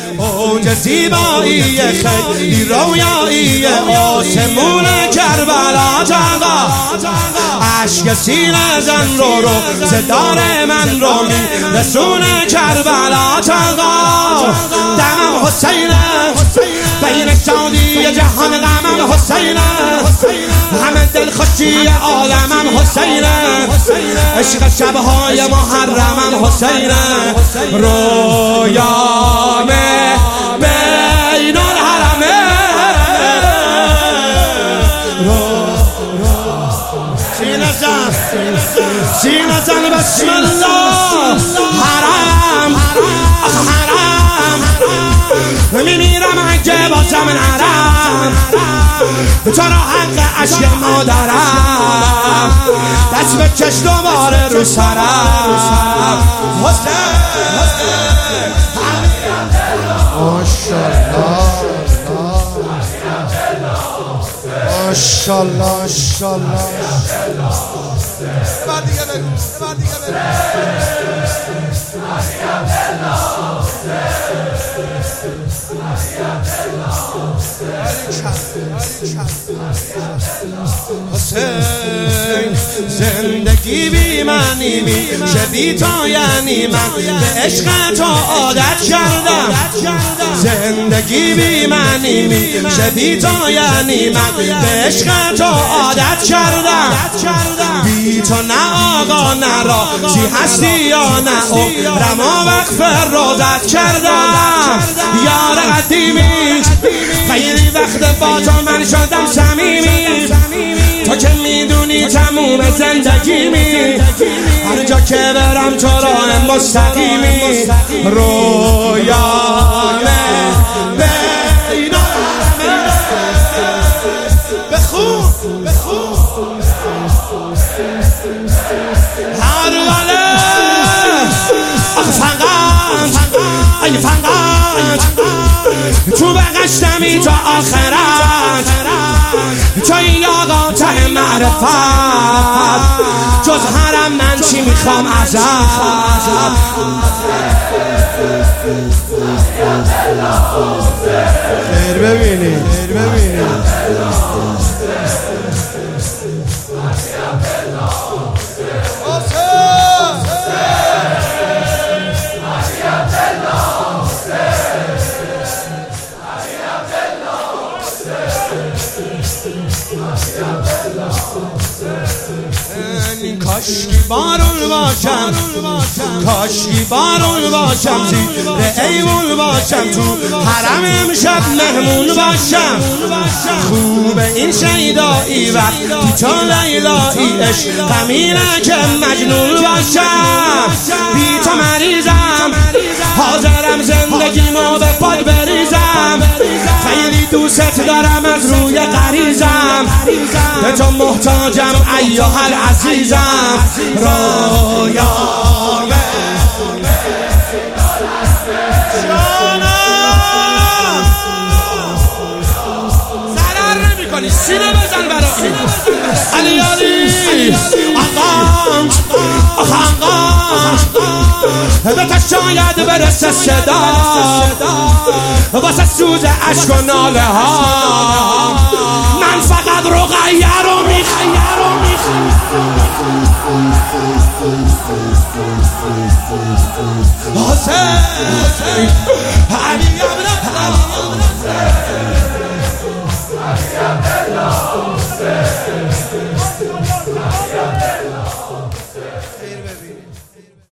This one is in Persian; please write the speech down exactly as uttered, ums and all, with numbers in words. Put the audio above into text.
اوج زیبایی خیلی رویایی آسمون کربلا جاقا عشق سینه زن رو رو صدار من رو می رسونه کربلا جاقا دمم حسینه بین شادی جهان غمم حسینه همه دل خوشی عالمم حسینه عشق شبهای محرمم حسینه رویام بین الحرمه سینه زن سینه زن بسم الله حرام حرام میمیرم اگه باشم نرم تو را حق عشق مادرم دست بکش دوباره رو سرم حسین ماشاءالله ماشاءالله بعد دیگه بگو بعد دیگه بگو حسین زندگی بی معنی میشه بی تو یعنی من به عشق تو عادت کردم زندگی بی معنی میشه بی تو یعنی من به عشق تو عادت کردم بی تو نه آقا نه را چی هستی یا نه او رما وقف روزت کردم یار قدیمی خیلی وقت با تو من شدم صمیمی تو که میدونی تموم زندگیمی هر جا که برم تو راه مستقیمی رویام بین بخون بخون هر وله آخ فقط ای فقط تو بقشتمی تا آخرت توی آقا ته معرفت جز حرم من چی میخوام ازت خیر ببینی خیر ببینی کاشکی بارون باشم کاشکی بارون باشم زیر ایوون باشم تو حرم امشب مهمون باشم خوب این شیدایی وقتی تو لیلایی عشق غمینه که مجنون باشم بی تو مریضم حاضرم زندگیمو به پاد بریزم خیلی دوست دارم از روی غریزم به تو محتاجم ایها العزیزم رویام جانم ضرر نمی کنی سینه بزن برای علی علی آقام آقام به تا شاید برسه صدا واسه سوز عشق و ناله ها من فقط رقیه رو میخوام حسین علی عبدالله